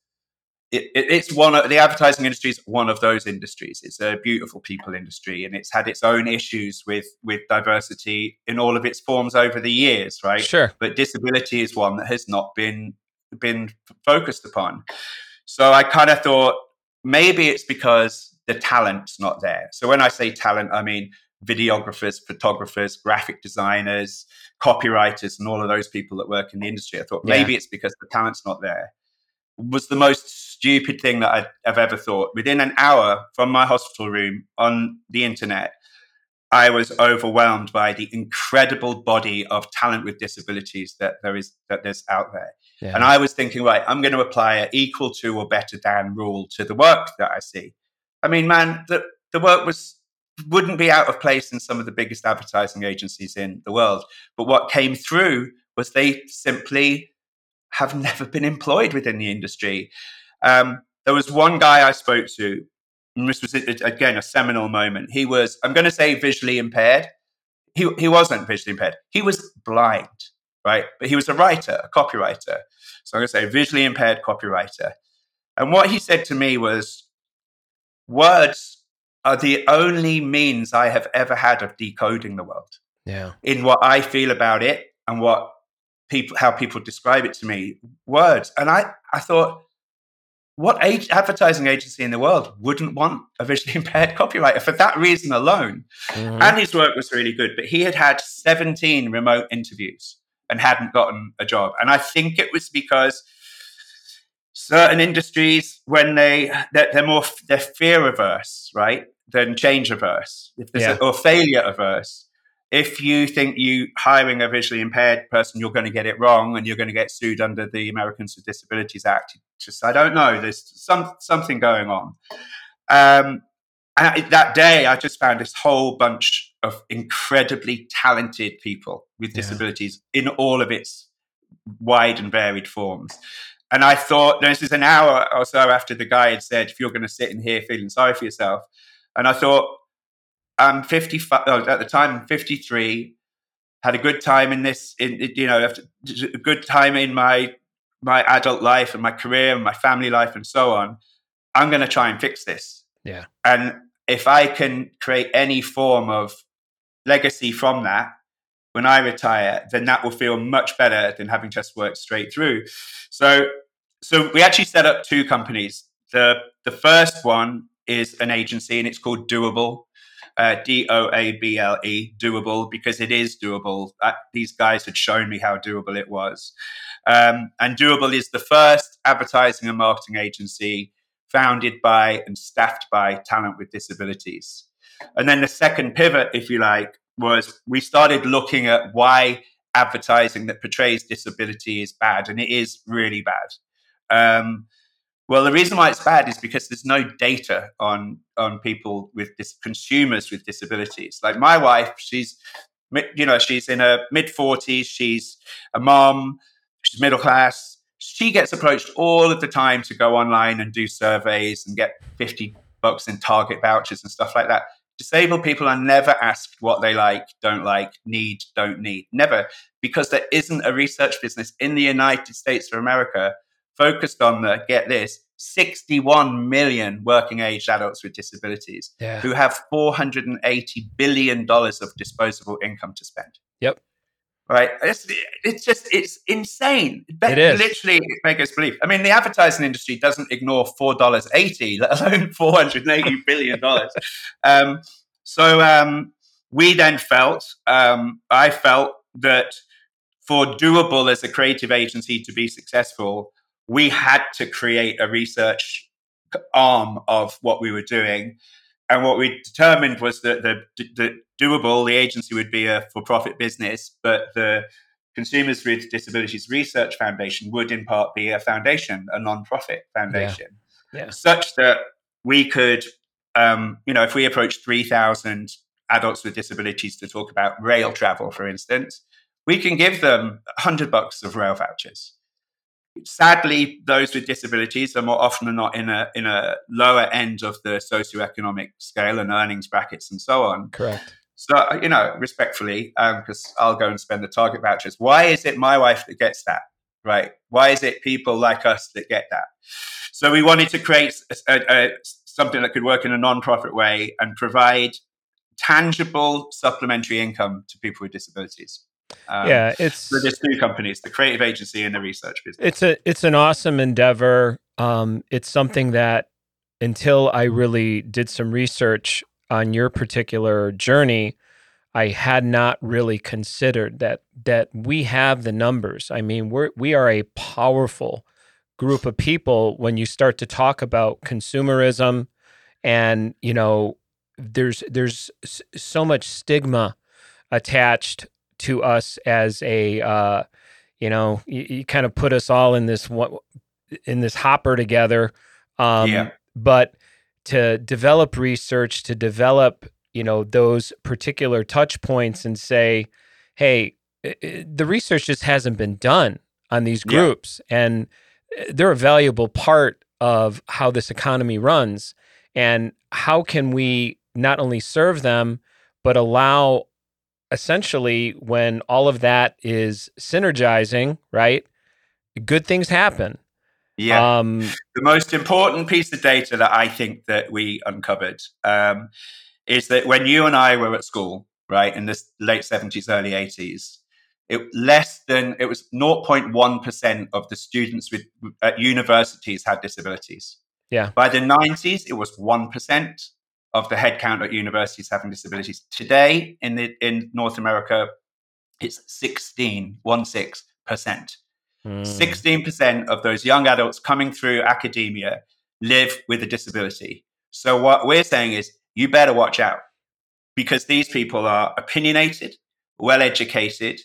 [SPEAKER 2] it's one of the advertising industry is one of those industries. It's a beautiful people industry, and it's had its own issues with diversity in all of its forms over the years, right?
[SPEAKER 1] Sure.
[SPEAKER 2] But disability is one that has not been focused upon. So I kind of thought maybe it's because the talent's not there. So when I say talent, I mean videographers, photographers, graphic designers, copywriters, and all of those people that work in the industry. I thought maybe it's because the talent's not there. Was the most stupid thing that I've ever thought. Within an hour from my hospital room on the internet, I was overwhelmed by the incredible body of talent with disabilities that there's out there. Yeah. And I was thinking, right, I'm going to apply an equal to or better than rule to the work that I see. I mean, man, the work wouldn't be out of place in some of the biggest advertising agencies in the world. But what came through was they simply have never been employed within the industry. There was one guy I spoke to, and this was, again, a seminal moment. He was, I'm going to say, visually impaired. He wasn't visually impaired. He was blind, right? But he was a writer, a copywriter. So I'm going to say visually impaired copywriter. And what he said to me was, words are the only means I have ever had of decoding the world.
[SPEAKER 1] Yeah.
[SPEAKER 2] In what I feel about it and how people describe it to me, words. And I thought, what advertising agency in the world wouldn't want a visually impaired copywriter for that reason alone? Mm-hmm. And his work was really good, but he had 17 remote interviews and hadn't gotten a job. And I think it was because certain industries, when they're fear averse, right, than change averse, or failure averse. If you think you hiring a visually impaired person, you're going to get it wrong and you're going to get sued under the Americans with Disabilities Act. I don't know. There's something going on. And that day, I just found this whole bunch of incredibly talented people with disabilities in all of its wide and varied forms. And I thought, this is an hour or so after the guy had said, if you're going to sit in here feeling sorry for yourself. And I thought, I'm 55, at the time, I'm 53, had a good time in this, a good time in my adult life and my career and my family life and so on. I'm going to try and fix this.
[SPEAKER 1] Yeah.
[SPEAKER 2] And if I can create any form of legacy from that, when I retire, then that will feel much better than having just worked straight through. So we actually set up two companies. The first one is an agency and it's called Doable. Doable, doable, because it is doable. These guys had shown me how doable it was. And Doable is the first advertising and marketing agency founded by and staffed by talent with disabilities. And then the second pivot, if you like, was we started looking at why advertising that portrays disability is bad, and it is really bad. Well, the reason why it's bad is because there's no data on people with consumers with disabilities. Like my wife, she's in her mid-40s. She's a mom. She's middle class. She gets approached all of the time to go online and do surveys and get $50 in Target vouchers and stuff like that. Disabled people are never asked what they like, don't need. Never. Because there isn't a research business in the United States of America focused on get this, 61 million working age adults with disabilities who have $480 billion of disposable income to spend.
[SPEAKER 1] Yep.
[SPEAKER 2] Right. It's insane.
[SPEAKER 1] It is.
[SPEAKER 2] Literally, it makes us believe. I mean, the advertising industry doesn't ignore $4.80, let alone $480 billion. We then felt, I felt that for Doable as a creative agency to be successful, we had to create a research arm of what we were doing. And what we determined was that the Doable, the agency, would be a for-profit business, but the Consumers with Disabilities Research Foundation would in part be a foundation, a non-profit foundation, such that we could, if we approached 3,000 adults with disabilities to talk about rail travel, for instance, we can give them $100 of rail vouchers. Sadly, those with disabilities are more often than not in a lower end of the socioeconomic scale and earnings brackets and so on.
[SPEAKER 1] Correct.
[SPEAKER 2] So, respectfully, because I'll go and spend the Target vouchers. Why is it my wife that gets that, right? Why is it people like us that get that? So we wanted to create something that could work in a non-profit way and provide tangible supplementary income to people with disabilities.
[SPEAKER 1] It's
[SPEAKER 2] so there's two companies, the creative agency and the research business.
[SPEAKER 1] It's an awesome endeavor. It's something that until I really did some research on your particular journey, I had not really considered that we have the numbers. I mean, we are a powerful group of people when you start to talk about consumerism, and there's so much stigma attached to us as a you kind of put us all in this hopper together. But to develop research, to develop those particular touch points and say, hey, the research just hasn't been done on these groups, and they're a valuable part of how this economy runs. And how can we not only serve them, but allow, essentially, when all of that is synergizing, right, good things happen.
[SPEAKER 2] Yeah. The most important piece of data that I think that we uncovered is that when you and I were at school, right, in the late 70s, early 80s, it was 0.1% of the students at universities had disabilities.
[SPEAKER 1] Yeah.
[SPEAKER 2] By the 90s, it was 1% of the headcount at universities having disabilities. Today, in North America, it's 16%. 16% of those young adults coming through academia live with a disability. So what we're saying is, you better watch out, because these people are opinionated, well-educated,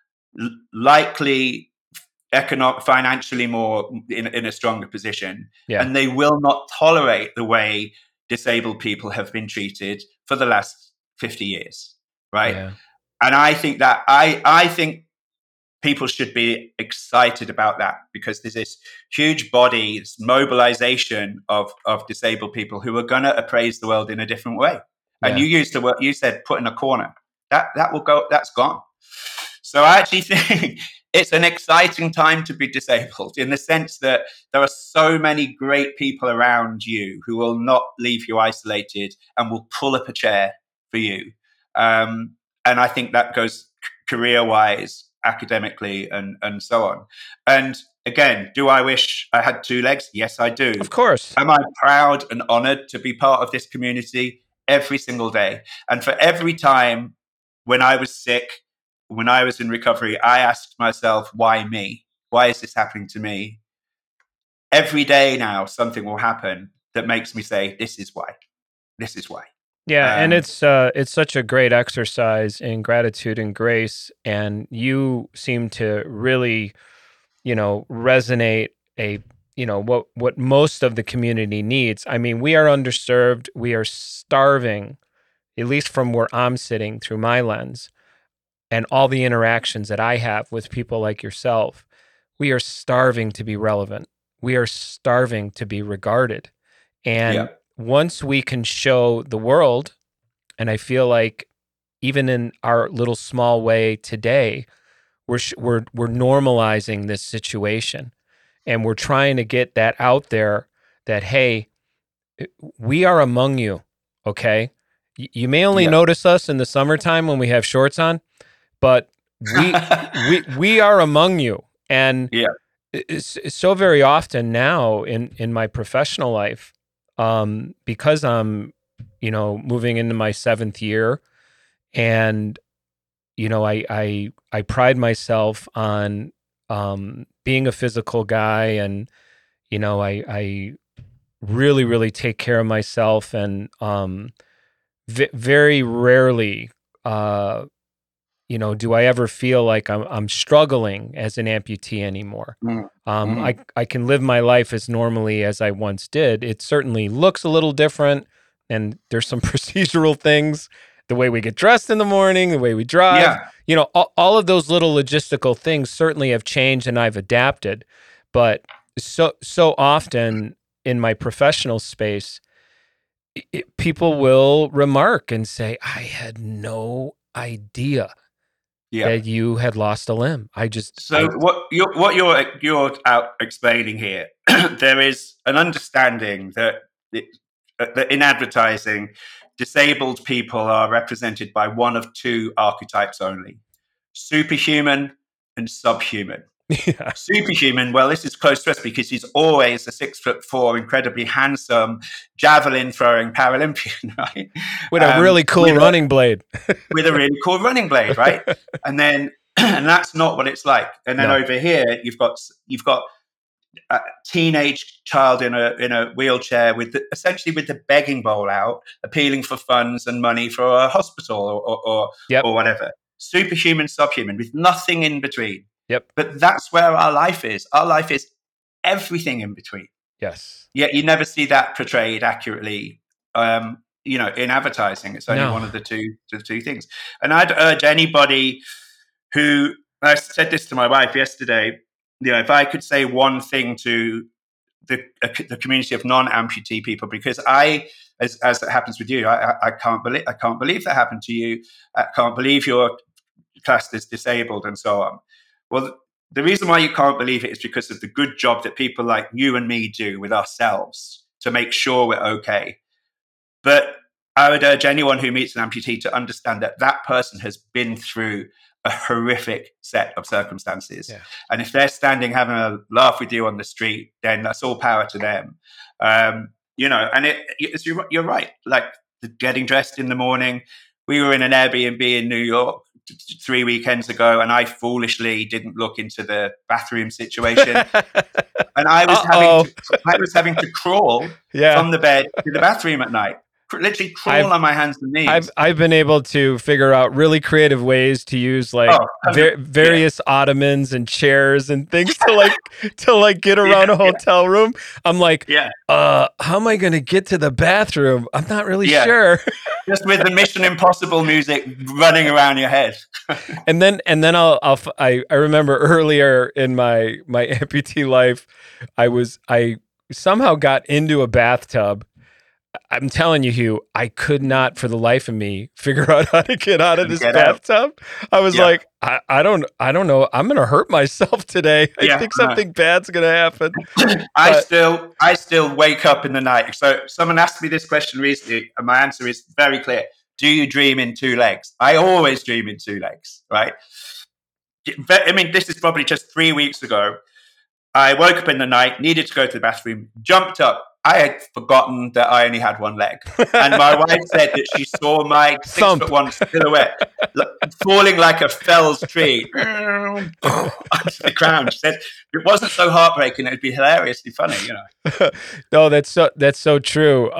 [SPEAKER 2] likely financially more in a stronger position, and they will not tolerate the way disabled people have been treated for the last 50 years, right?
[SPEAKER 1] Yeah.
[SPEAKER 2] And I think that I think people should be excited about that, because there's this huge body, this mobilization of disabled people who are going to appraise the world in a different way. And you used the word, you said, put in a corner. That will go, that's gone. So I actually think it's an exciting time to be disabled, in the sense that there are so many great people around you who will not leave you isolated and will pull up a chair for you. And I think that goes career-wise, academically, and so on. And again, do I wish I had two legs? Yes, I do.
[SPEAKER 1] Of course.
[SPEAKER 2] Am I proud and honored to be part of this community every single day? And for every time when I was sick, when I was in recovery, I asked myself, why me? Why is this happening to me? Every day now, something will happen that makes me say, this is why. This is why.
[SPEAKER 1] Yeah, and it's such a great exercise in gratitude and grace, and you seem to really, resonate what most of the community needs. I mean, we are underserved. We are starving, at least from where I'm sitting through my lens, and all the interactions that I have with people like yourself. We are starving to be relevant. We are starving to be regarded, and once we can show the world, and I feel like even in our little small way today, we're normalizing this situation, And we're trying to get that out there that, hey, we are among you, okay? You may only
[SPEAKER 2] Yeah.
[SPEAKER 1] notice us in the summertime when we have shorts on, but we are among you. And
[SPEAKER 2] Yeah.
[SPEAKER 1] it's so very often now in my professional life, because I'm, moving into my 7th year, and I pride myself on being a physical guy, and I really, really take care of myself, and very rarely do I ever feel like I'm struggling as an amputee anymore. I can live my life as normally as I once did. It certainly looks a little different, and there's some procedural things, the way we get dressed in the morning, the way we drive,
[SPEAKER 2] Yeah.
[SPEAKER 1] all of those little logistical things certainly have changed, and I've adapted. But so often in my professional space, people will remark and say, "I had no idea
[SPEAKER 2] Yeah.
[SPEAKER 1] that you had lost a limb."
[SPEAKER 2] So what you're out explaining here, there is an understanding that in advertising, disabled people are represented by one of two archetypes only: superhuman and subhuman.
[SPEAKER 1] Yeah.
[SPEAKER 2] Superhuman, well, this is close to us because he's always a 6'4", incredibly handsome, javelin throwing Paralympian, right?
[SPEAKER 1] With a really cool running blade.
[SPEAKER 2] With a really cool running blade, right? And then, and that's not what it's like. And then over here, you've got a teenage child in a wheelchair essentially with the begging bowl out, appealing for funds and money for a hospital or whatever. Superhuman, subhuman, with nothing in between.
[SPEAKER 1] Yep.
[SPEAKER 2] But that's where our life is. Our life is everything in between.
[SPEAKER 1] Yes.
[SPEAKER 2] Yet you never see that portrayed accurately. In advertising, it's only one of the two things. And I'd urge anybody who, I said this to my wife yesterday, if I could say one thing to the community of non-amputee people, because as it happens with you, I can't believe that happened to you. I can't believe you're classed as disabled and so on. Well, the reason why you can't believe it is because of the good job that people like you and me do with ourselves to make sure we're okay. But I would urge anyone who meets an amputee to understand that that person has been through a horrific set of circumstances. Yeah. And if they're standing having a laugh with you on the street, then that's all power to them. And you're right. Like getting dressed in the morning. We were in an Airbnb in New York 3 weekends ago, and I foolishly didn't look into the bathroom situation. And I was having to crawl from the bed to the bathroom at night. Literally crawl on my hands and knees.
[SPEAKER 1] I've been able to figure out really creative ways to use various ottomans and chairs and things to get around a hotel room. I'm like, how am I going to get to the bathroom? I'm not really sure.
[SPEAKER 2] Just with the Mission Impossible music running around your head.
[SPEAKER 1] and then I remember earlier in my amputee life, I somehow got into a bathtub. I'm telling you, Hugh, I could not for the life of me figure out how to get out of this bathtub. I was like, I don't know. I'm going to hurt myself today. I think something bad's going to happen.
[SPEAKER 2] I still wake up in the night. So someone asked me this question recently, and my answer is very clear. Do you dream in two legs? I always dream in two legs, right? I mean, this is probably just 3 weeks ago. I woke up in the night, needed to go to the bathroom, jumped up. I had forgotten that I only had one leg. And my wife said that she saw my 6'1" silhouette falling like a felled tree onto the ground. She said it wasn't so heartbreaking, it'd be hilariously funny,
[SPEAKER 1] No, that's so true.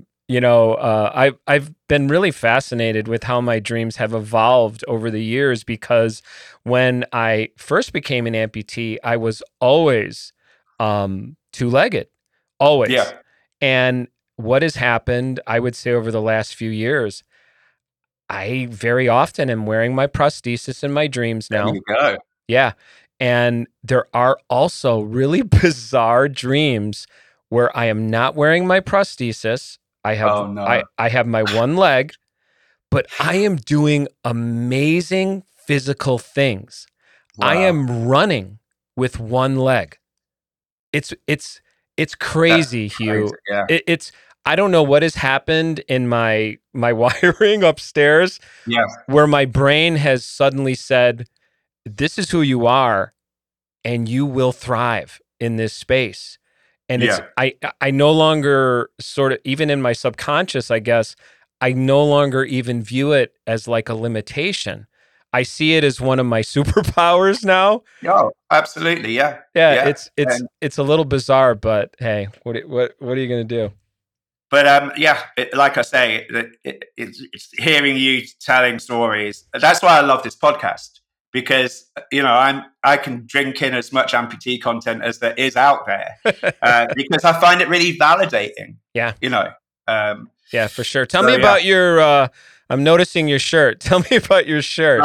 [SPEAKER 1] I've been really fascinated with how my dreams have evolved over the years, because when I first became an amputee, I was always two-legged. Always. Yeah. And what has happened, I would say, over the last few years, I very often am wearing my prosthesis in my dreams now.
[SPEAKER 2] There you go.
[SPEAKER 1] Yeah. And there are also really bizarre dreams where I am not wearing my prosthesis. I have my one leg, but I am doing amazing physical things. Wow. I am running with one leg. It's crazy,
[SPEAKER 2] That's
[SPEAKER 1] Hugh.
[SPEAKER 2] crazy. Yeah.
[SPEAKER 1] It's I don't know what has happened in my wiring upstairs
[SPEAKER 2] Yeah.
[SPEAKER 1] where my brain has suddenly said, this is who you are and you will thrive in this space. And it's
[SPEAKER 2] Yeah.
[SPEAKER 1] I no longer sort of, even in my subconscious, I guess, I no longer even view it as like a limitation. I see it as one of my superpowers now.
[SPEAKER 2] Oh, absolutely. Yeah.
[SPEAKER 1] Yeah,
[SPEAKER 2] Yeah.
[SPEAKER 1] it's a little bizarre, but hey, what are you gonna do?
[SPEAKER 2] But yeah, like I say, it's hearing you telling stories. That's why I love this podcast, because I can drink in as much amputee content as there is out there, because I find it really validating.
[SPEAKER 1] Yeah,
[SPEAKER 2] Um,
[SPEAKER 1] yeah, for sure. Tell me about your. I'm noticing your shirt. Tell me about your shirt.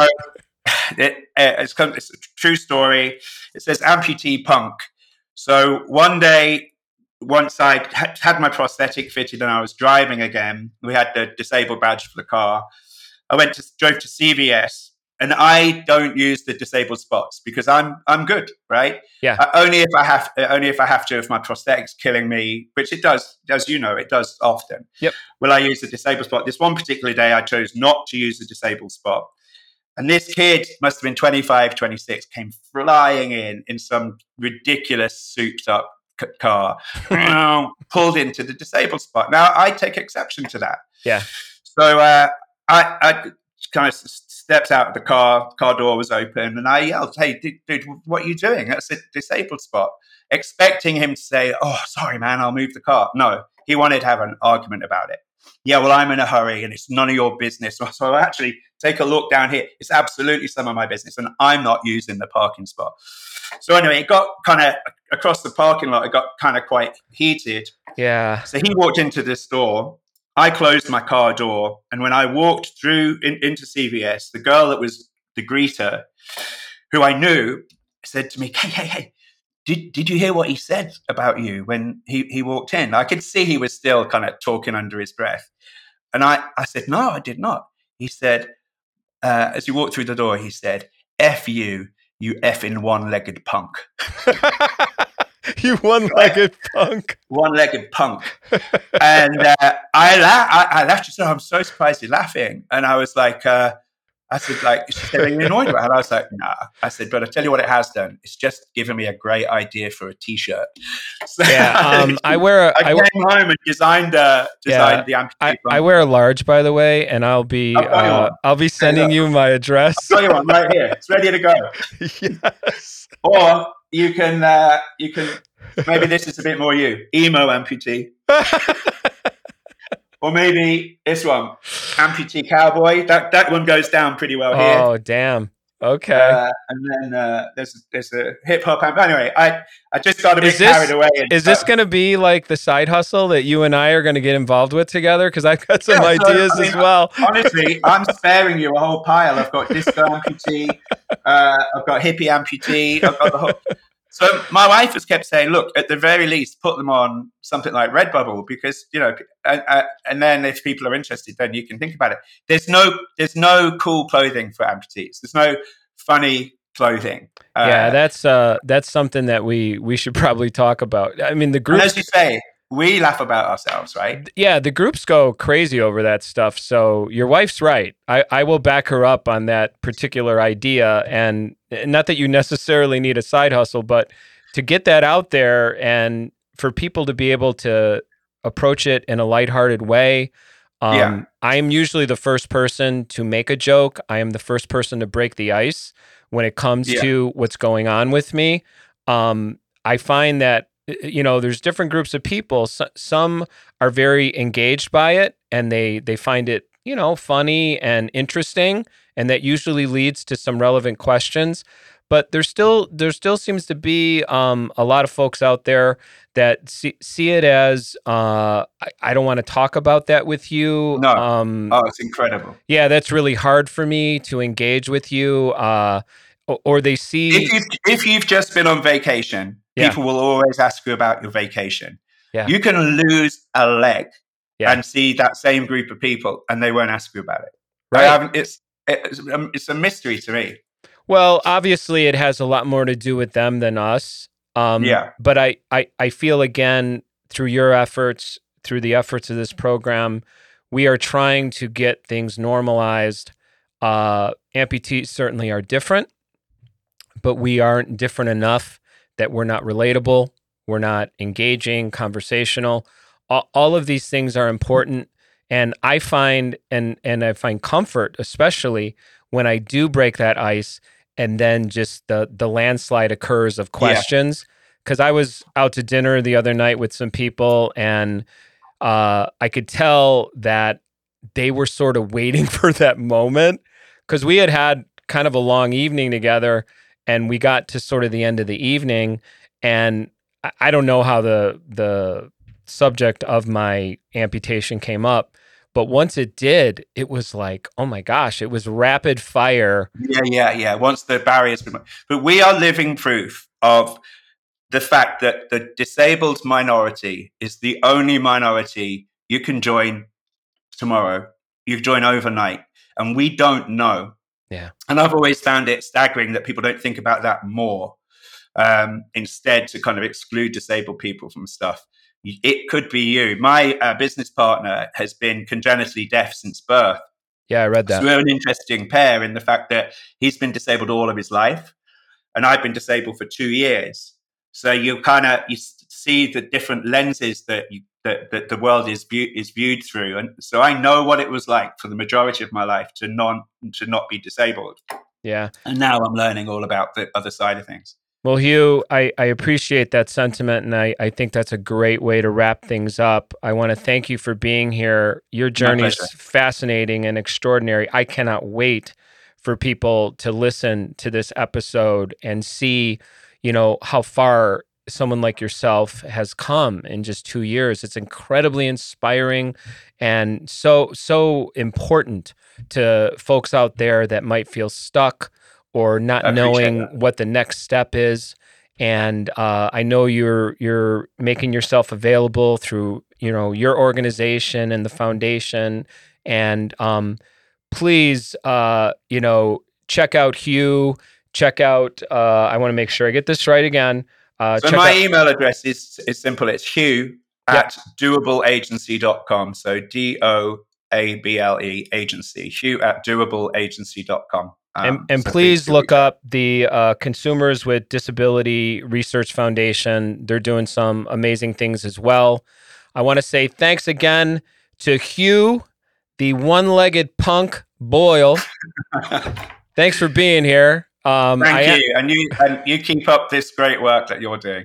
[SPEAKER 2] It's a true story. It says amputee punk. So one day, once I had my prosthetic fitted and I was driving again, we had the disabled badge for the car. I drove to CVS, and I don't use the disabled spots because I'm good, right?
[SPEAKER 1] Yeah.
[SPEAKER 2] Only if I have to, if my prosthetic's killing me, which it does, as you know, it does often.
[SPEAKER 1] Yep.
[SPEAKER 2] Will I use the disabled spot? This one particular day, I chose not to use the disabled spot. And this kid must have been 25, 26, came flying in some ridiculous souped up car, pulled into the disabled spot. Now, I take exception to that.
[SPEAKER 1] Yeah.
[SPEAKER 2] So I kind of stepped out of the car door was open, and I yelled, "Hey, dude, what are you doing? That's a disabled spot." Expecting him to say, "Oh, sorry, man, I'll move the car." No, he wanted to have an argument about it. Yeah, well, I'm in a hurry and it's none of your business. So actually, take a look down here. It's absolutely some of my business, and I'm not using the parking spot. So anyway, it got kind of across the parking lot. It got kind of quite heated.
[SPEAKER 1] Yeah.
[SPEAKER 2] So he walked into the store. I closed my car door. And when I walked through into CVS, the girl that was the greeter, who I knew, said to me, hey, did you hear what he said about you when he walked in? I could see he was still kind of talking under his breath. And I said, no, I did not. He said, as he walked through the door, he said, F you effing one-legged punk.
[SPEAKER 1] You one-legged punk.
[SPEAKER 2] One-legged punk. And I laughed. So I'm so surprised you're laughing. And I was like, I said, she said, are you annoyed about it? And I was like, nah. I said, but I tell you what it has done. It's just given me a great idea for a T-shirt. So
[SPEAKER 1] yeah, I came
[SPEAKER 2] home and designed the amputee.
[SPEAKER 1] I wear a large, by the way, and I'll be sending you my address.
[SPEAKER 2] I'll tell you one right here. It's ready to go.
[SPEAKER 1] Yes.
[SPEAKER 2] Or you can maybe this is a bit more you, emo amputee. Or maybe this one, amputee cowboy. That one goes down pretty well here.
[SPEAKER 1] Oh, damn. Okay.
[SPEAKER 2] And then there's a hip hop. Anyway, I just got a bit carried away.
[SPEAKER 1] Is this going to be like the side hustle that you and I are going to get involved with together? Because I've got some ideas as well.
[SPEAKER 2] Honestly, I'm sparing you a whole pile. I've got disco amputee. I've got hippie amputee. I've got the whole... So my wife has kept saying, look, at the very least, put them on something like Redbubble because, and then if people are interested, then you can think about it. There's no cool clothing for amputees. There's no funny clothing.
[SPEAKER 1] Yeah, that's something that we should probably talk about. I mean, the group,
[SPEAKER 2] as you say, we laugh about ourselves, right?
[SPEAKER 1] Yeah, the groups go crazy over that stuff. So your wife's right. I will back her up on that particular idea. And not that you necessarily need a side hustle, but to get that out there and for people to be able to approach it in a lighthearted way. I am usually the first person to make a joke. I am the first person to break the ice when it comes to what's going on with me. I find that there's different groups of people. Some are very engaged by it and they find it, funny and interesting. And that usually leads to some relevant questions. But there still seems to be a lot of folks out there that see it as, I don't want to talk about that with you.
[SPEAKER 2] No. It's incredible.
[SPEAKER 1] Yeah, that's really hard for me to engage with you. Or they see...
[SPEAKER 2] If you've just been on vacation, people will always ask you about your vacation.
[SPEAKER 1] Yeah.
[SPEAKER 2] You can lose a leg and see that same group of people and they won't ask you about it.
[SPEAKER 1] Right.
[SPEAKER 2] It's a mystery to me.
[SPEAKER 1] Well, obviously it has a lot more to do with them than us. But I feel, again, through your efforts, through the efforts of this program, we are trying to get things normalized. Amputees certainly are different, but we aren't different enough that we're not relatable, we're not engaging, conversational. All of these things are important. And I find, and I find comfort, especially when I do break that ice and then just the landslide occurs of questions. Because I was out to dinner the other night with some people, and I could tell that they were sort of waiting for that moment, because we had kind of a long evening together, and we got to sort of the end of the evening, and I don't know how the subject of my amputation came up, but once it did, it was like, oh my gosh, it was rapid fire.
[SPEAKER 2] Yeah. Once the barriers, but we are living proof of the fact that the disabled minority is the only minority you can join tomorrow. You join overnight, and we don't know.
[SPEAKER 1] Yeah.
[SPEAKER 2] And I've always found it staggering that people don't think about that more. Instead, to kind of exclude disabled people from stuff. It could be you. My business partner has been congenitally deaf since birth.
[SPEAKER 1] Yeah, I read that.
[SPEAKER 2] So we're an interesting pair in the fact that he's been disabled all of his life, and I've been disabled for 2 years. So you see the different lenses that the world is viewed through, and so I know what it was like for the majority of my life to not be disabled.
[SPEAKER 1] Yeah,
[SPEAKER 2] and now I'm learning all about the other side of things.
[SPEAKER 1] Well, Hugh, I appreciate that sentiment, and I think that's a great way to wrap things up. I want to thank you for being here. Your journey is fascinating and extraordinary. I cannot wait for people to listen to this episode and see, how far someone like yourself has come in just 2 years. It's incredibly inspiring and so important to folks out there that might feel stuck or not knowing what the next step is. And I know you're making yourself available through, your organization and the foundation. And please, check out Hugh. Check out, I want to make sure I get this right again.
[SPEAKER 2] So my email address is simple. It's hugh@doableagency.com. So DOABLE agency, hugh@doableagency.com.
[SPEAKER 1] And please look up the Consumers with Disability Research Foundation. They're doing some amazing things as well. I want to say thanks again to Hugh, the one-legged punk Boyle. Thanks for being here.
[SPEAKER 2] Thank you, and you keep up this great work that you're doing.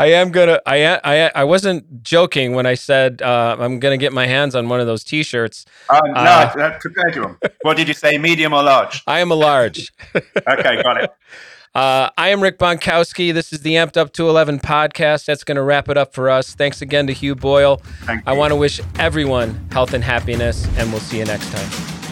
[SPEAKER 1] I wasn't joking when I said I'm gonna get my hands on one of those T-shirts.
[SPEAKER 2] No, I prepared you. What did you say, medium or large?
[SPEAKER 1] I am a large.
[SPEAKER 2] Okay, got it.
[SPEAKER 1] I am Rick Bonkowski. This is the Amped Up to 11 podcast. That's going to wrap it up for us. Thanks again to Hugh Boyle.
[SPEAKER 2] Thank you.
[SPEAKER 1] I want to wish everyone health and happiness, and we'll see you next time.